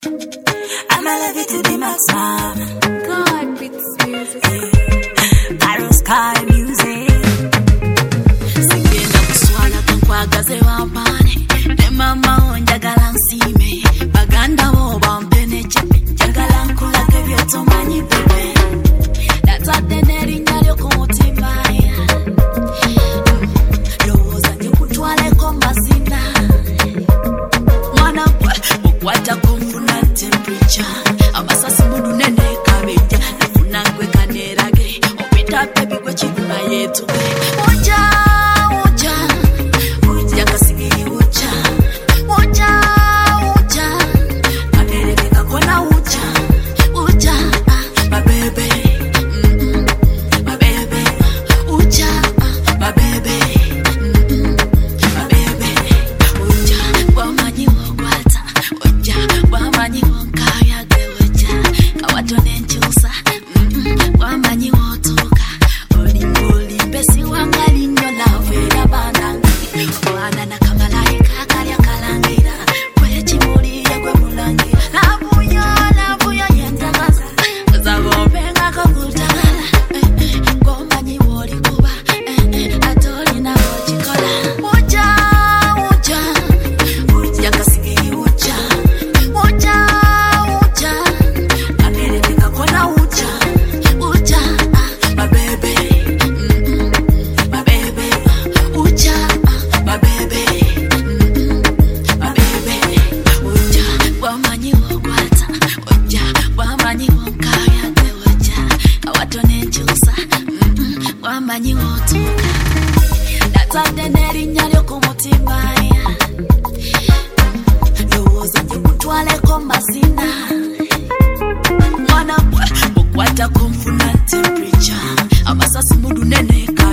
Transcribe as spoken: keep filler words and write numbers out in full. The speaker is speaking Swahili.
I'ma love you to the maximum. God beats music. Arrow Sky music. Singenda kuswala kankwagaze wampane. Ne mama onjagala nsime. Baganda bo bampene chipe. Njagala nkulage byotomanyi bebe. Natadde n'erinnya lyo ku mutima. Lowooza nje kutwaleko mazina. Mwana gwe mukwata konfuna temperature. Amasasi mundu nene kabeja. Nafuna gwe kanerage. Opita baby gwe chibula yetu. Uja, uja. Uja kasigiri uja. Uja, uja. Kanerege kakona uja. Uja, my baby. Mm-mm. My baby. Uja, my baby. Mm-mm. My baby. Uja, wamanyi wokwata. Uja, wamanyi wonkaya ge uja. Kawatone nchusa. Mm-mm. Wamanyi wotuka. Olimbo limpesi wangali nyo lavera banangi. Wana na kamalaika kalya kalangira. Kwe chimuli ya kwe mulangira. Labuya, labuya yendagaza. Zagobenga kakutala. Eh, eh. Gomanyi woli kuba. Eh, eh. Atoli na wachikola. Uja, uja. Uja kasigiri uja. Uja, uja. Kanereke kakona uja. Uja, my baby. Mm-mm. My baby. Uja, my baby. Mm-mm. My baby. Uja, wamanyi wokwata. Uja, wamanyi wonkaya ge uja. Kawatone nchusa. Mm-mm. Wamanyi wotuka. Natadde n'erinnya lyo ku mutima. Lowooza nje kutwaleko mazina. Mwana gwe mukwata konfuna temperature. Amasasi mundu nene